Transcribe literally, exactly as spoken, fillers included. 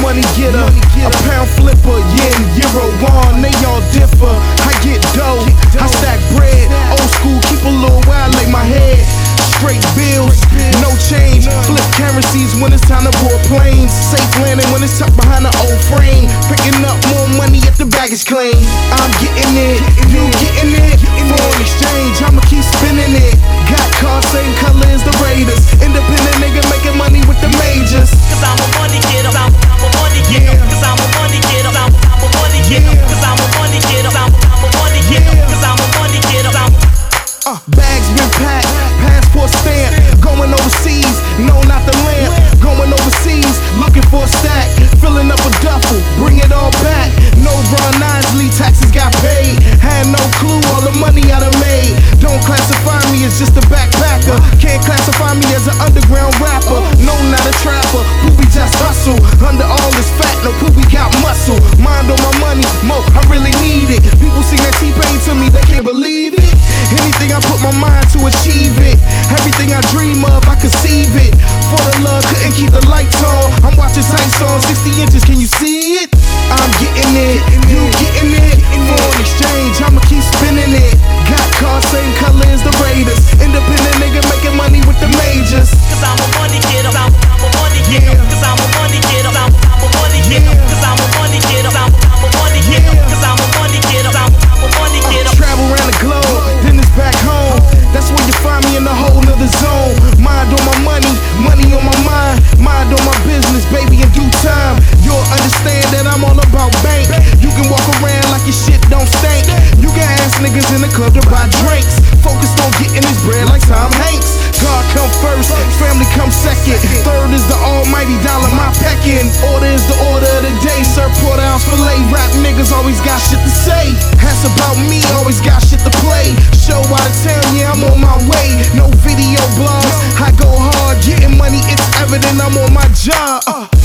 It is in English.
money getter, a pound flipper, yen, euro, won, they all differ. I get dough, I stack bread, old school, keep a little while, like my head. Straight bills, no change. Flip currencies when it's time to board planes. Safe landing when it's tucked behind the old frame. Picking up more money at the baggage claim. I'm getting it, you getting it. Foreign exchange, I'ma keep spinning it. Got cars, same color as the Raiders. Independent nigga making money with the majors. Cause I'm a money getter, I'm, I'm a money getter. Cause I'm a money getter, I'm, I'm a money getter. Cause I'm a money getter, I'm, I'm a money getter. Cause I'm a money getter, I'm. Uh, bags been packed, passport stamp. Going overseas, no not the lamp. Going overseas, looking for a stack. Filling up a duffel, bring it all back. No Ron Isley, taxes got paid. Had no clue all the money I done made. Don't classify me as just a backpacker. Can't classify me as an underground rapper. No, not a trapper. Poopy just hustle. Under all this fat, no poopy got muscle. Mind on my money, mo, I really need it. People sing that T-Pain to me, they can't believe it. Anything I put my mind to achieve it. Everything I dream of, I conceive it. For the love, couldn't keep the lights on. I'm watching sights on sixty inches, can you see it? I'm getting it, you getting it. Foreign exchange, I'ma keep spinning it. Got cars, same color as the Raiders. Independent nigga making money with the majors. Cause I'm a money getter, I'm, I'm a money getter. Cause I'm a money getter, I'm, I'm a money getter. Cause I'm a money getter, I'm, I'm a money getter. Cause I'm a money getter, I'm, I'm a money getter. Travel around the globe, then it's back home. That's where you find me in a whole nother zone. Mind on my money, money on my mind. Mind on my business, baby, in due time. You'll understand that I'm all about bank. You can walk around like your shit don't stink. You can ask niggas in the club to buy drinks. Focused on getting his bread like Tom Hanks. God come first, family come second. Third is the almighty dollar, my pecking. Order is the order of the day. Sir, porterhouse filet. Rap niggas always got shit to say. That's about me, always got shit to play. Show out of town, yeah, I'm on my way. No video blogs, I go hard, getting money, it's evident I'm on my job. Uh.